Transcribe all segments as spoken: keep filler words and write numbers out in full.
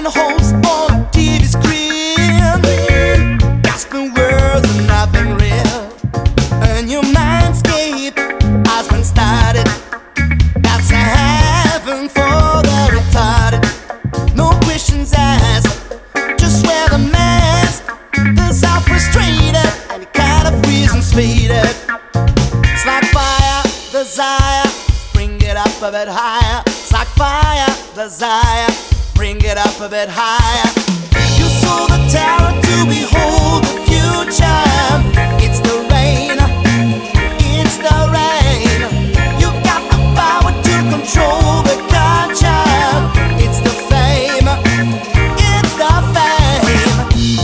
host on a T V screen, gasping words and nothing real. And your mindscape has been started. That's a heaven for the retarded. No questions asked, just wear the mask. The self-restrained and the kind of reasons faded. It's like fire, desire, bring it up a bit higher. It's like fire, desire, bring it up a bit higher. You saw the terror to behold the future. It's the rain, it's the rain. You got the power to control the culture. It's the fame, it's the fame.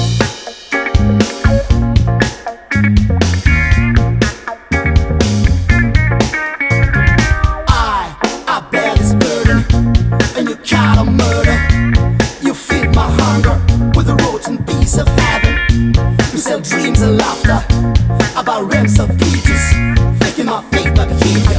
I, I bear this burden, and you kind of murder. You feed my hunger with the rotten piece of heaven. We sell dreams and laughter about realms of features, faking my faith by behavior.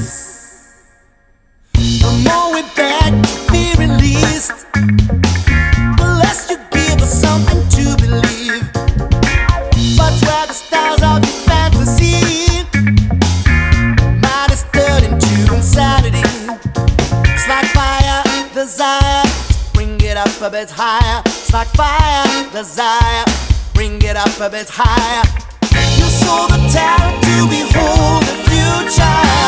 The more we beg to be released, the less you give us something to believe. But where the stars of your fantasy, mind is turned into insanity. It's like fire, desire, bring it up a bit higher. It's like fire, desire, bring it up a bit higher. You saw the terror to behold the future.